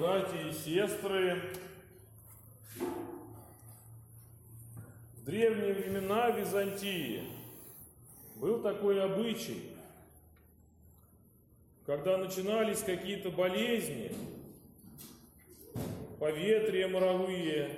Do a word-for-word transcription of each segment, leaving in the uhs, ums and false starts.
братья и сестры, в древние времена в Византии был такой обычай, когда начинались какие-то болезни, поветрия моровые,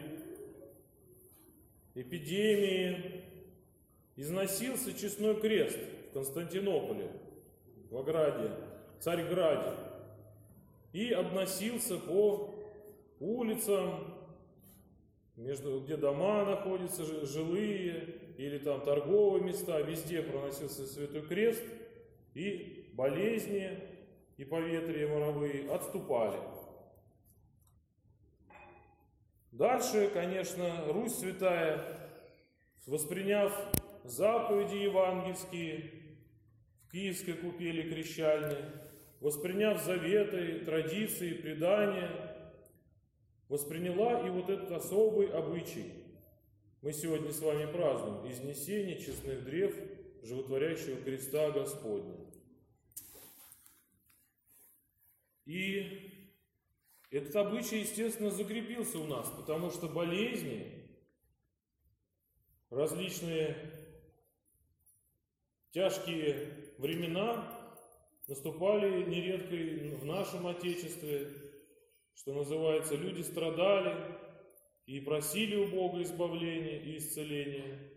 эпидемии, износился честной крест в Константинополе, в Ограде, Царьграде, и обносился по улицам, между, где дома находятся, жилые, или там торговые места, везде проносился Святой Крест, и болезни, и поветрия моровые отступали. Дальше, конечно, Русь Святая, восприняв заповеди евангельские в Киевской купели крещальной, восприняв заветы, традиции, предания, восприняла и вот этот особый обычай. Мы сегодня с вами празднуем изнесение честных древ животворящего креста Господня. И этот обычай, естественно, закрепился у нас, потому что болезни, различные тяжкие времена наступали нередко и в нашем Отечестве, что называется, люди страдали и просили у Бога избавления и исцеления.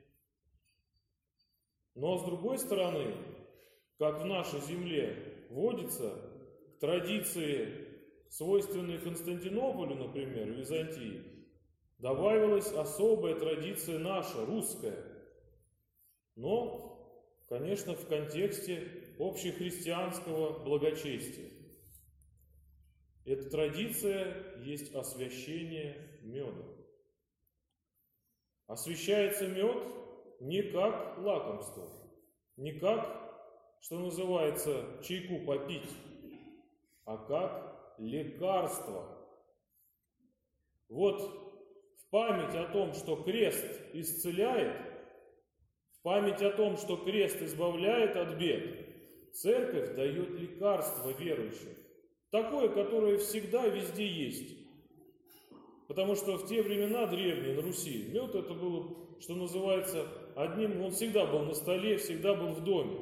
Но с другой стороны, как в нашей земле водится к традиции, свойственной Константинополю, например, Византии, добавилась особая традиция наша, русская, но, конечно, в контексте общехристианского благочестия. Эта традиция есть освящение меда. Освящается мед не как лакомство, не как, что называется, чайку попить, а как лекарство. Вот в память о том, что крест исцеляет, в память о том, что крест избавляет от бед, Церковь дает лекарство верующим. Такое, которое всегда везде есть. Потому что в те времена древние на Руси мед это было, что называется, одним, он всегда был на столе, всегда был в доме.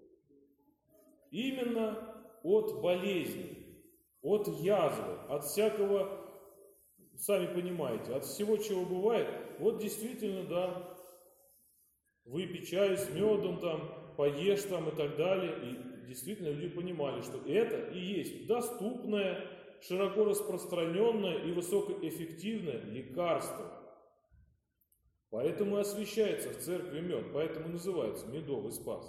Именно от болезней, от язвы, от всякого, сами понимаете, от всего, чего бывает, вот действительно, да, выпей чай с медом, там, поешь там и так далее. И действительно люди понимали, что это и есть доступное, широко распространенное и высокоэффективное лекарство. Поэтому и освящается в церкви мед, поэтому называется медовый спас.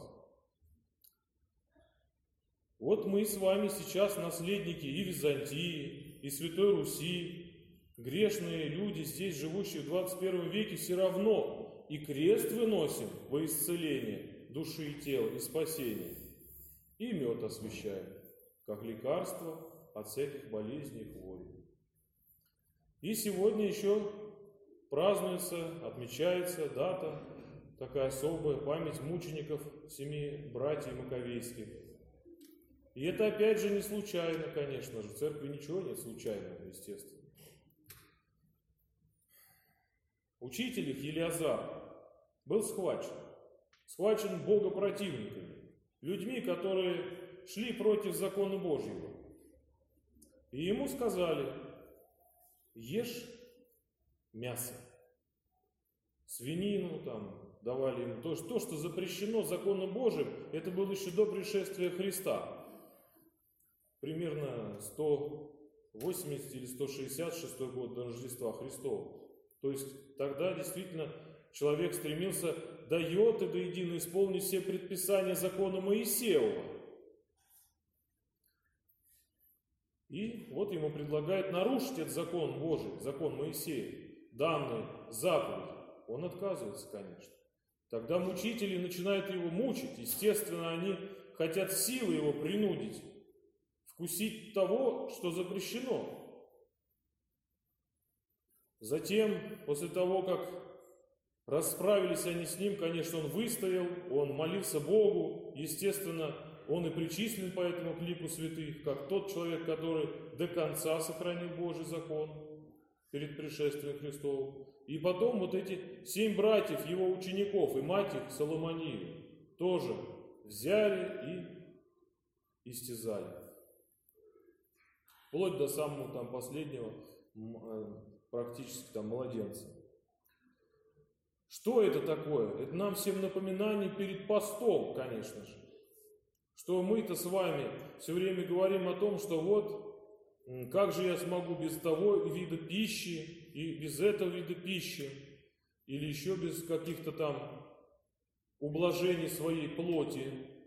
Вот мы с вами сейчас наследники и Византии, и Святой Руси, грешные люди, здесь живущие в двадцать первом веке, все равно и крест выносим во исцеление души и тела, и спасение, и мед освящаем, как лекарство от всяких болезней и хворей. И сегодня еще празднуется, отмечается дата, такая особая, память мучеников семи братьев Маковейских. И это опять же не случайно, конечно же, в церкви ничего нет случайного, естественно. Учитель их, Елиазар, был схвачен. Схвачен богопротивниками, людьми, которые шли против закона Божьего. И ему сказали: ешь мясо, свинину там давали ему. То, то, что запрещено законом Божьим, это было еще до пришествия Христа. Примерно сто восемьдесят или сто шестьдесят шестой год до Рождества Христова. То есть тогда действительно человек стремился до йоты, до едино исполнить все предписания закона Моисеева. И вот ему предлагают нарушить этот закон Божий, закон Моисея, данные заповеди. Он отказывается, конечно. Тогда мучители начинают его мучить. Естественно, они хотят силой его принудить вкусить того, что запрещено. Затем, после того, как расправились они с ним, конечно, он выстоял, он молился Богу, естественно, он и причислен поэтому к лику святых, как тот человек, который до конца сохранил Божий закон перед пришествием Христовым. И потом вот эти семь братьев, его учеников, и мать их, Соломонию, тоже взяли и истязали. Вплоть до самого там последнего, практически там младенца. Что это такое? Это нам всем напоминание перед постом, конечно же. Что мы-то с вами все время говорим о том, что вот, как же я смогу без того вида пищи, и без этого вида пищи, или еще без каких-то там ублажений своей плоти.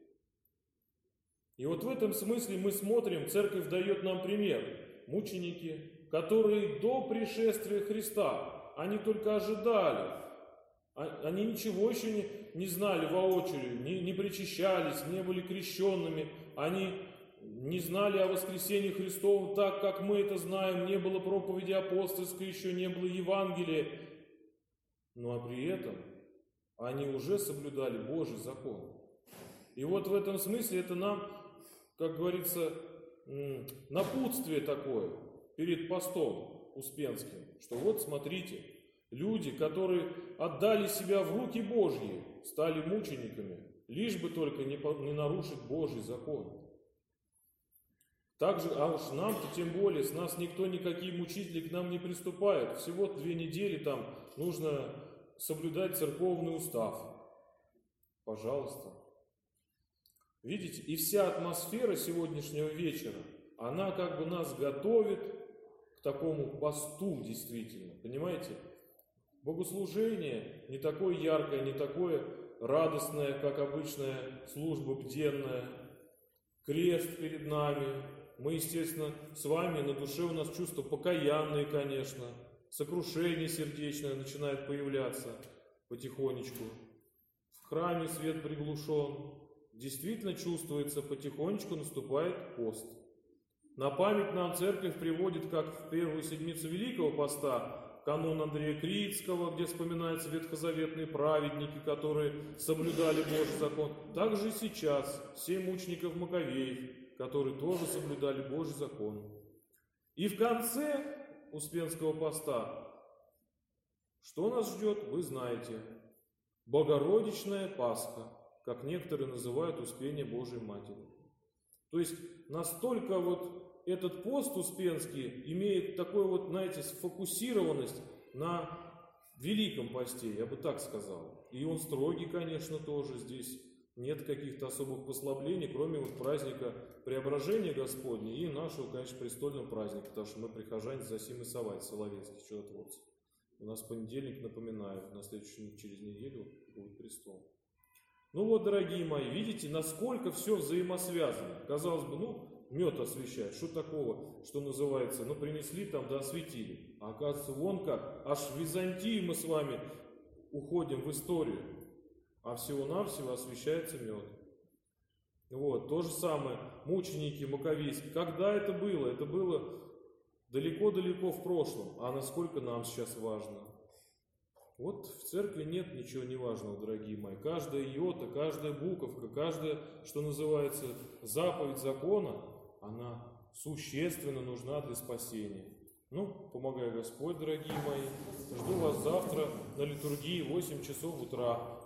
И вот в этом смысле мы смотрим, церковь дает нам пример. Мученики, которые до пришествия Христа, они только ожидали, они ничего еще не, не знали воочию, не, не причащались, не были крещенными, они не знали о воскресении Христовом так, как мы это знаем, не было проповеди апостольской, еще не было Евангелия. Ну а при этом они уже соблюдали Божий закон. И вот в этом смысле это нам, как говорится, напутствие такое перед постом Успенским, что вот смотрите, люди, которые отдали себя в руки Божьи, стали мучениками, лишь бы только не, не нарушить Божий закон. Также, а уж нам-то тем более, с нас никто, никакие мучители к нам не приступают. Всего две недели там нужно соблюдать церковный устав. Пожалуйста. Видите, и вся атмосфера сегодняшнего вечера, она как бы нас готовит к такому посту действительно. Понимаете? Богослужение не такое яркое, не такое радостное, как обычная служба бденная. Крест перед нами. Мы, естественно, с вами, на душе у нас чувства покаянные, конечно. Сокрушение сердечное начинает появляться потихонечку. В храме свет приглушен. Действительно чувствуется, потихонечку наступает пост. На память нам церковь приводит, как в первую седмицу Великого Поста, канон Андрея Критского, где вспоминаются ветхозаветные праведники, которые соблюдали Божий закон. Также и сейчас семь мучеников Маковеев, которые тоже соблюдали Божий закон. И в конце Успенского поста, что нас ждет, вы знаете. Богородичная Пасха, как некоторые называют Успение Божией Матери. То есть настолько вот этот пост Успенский имеет такую вот, знаете, сфокусированность на Великом посте, я бы так сказал. И он строгий, конечно, тоже здесь. Нет каких-то особых послаблений, кроме вот праздника Преображения Господня и нашего, конечно, престольного праздника, потому что мы прихожане за сим и совать, Соловецкий чудотворцы. У нас понедельник, напоминаю, на следующую, через неделю будет престол. Ну вот, дорогие мои, видите, насколько все взаимосвязано. Казалось бы, ну, мед освещает, что такого, что называется, ну, принесли там, да осветили. А оказывается, вон как, аж в Византии мы с вами уходим в историю. А всего-навсего освещается мед. Вот, то же самое, мученики Маковейские. Когда это было? Это было далеко-далеко в прошлом. А насколько нам сейчас важно? Вот в церкви нет ничего неважного, дорогие мои. Каждая йота, каждая буковка, каждая, что называется, заповедь закона, она существенно нужна для спасения. Ну, помогай Господь, дорогие мои. Жду вас завтра на литургии в восемь часов утра.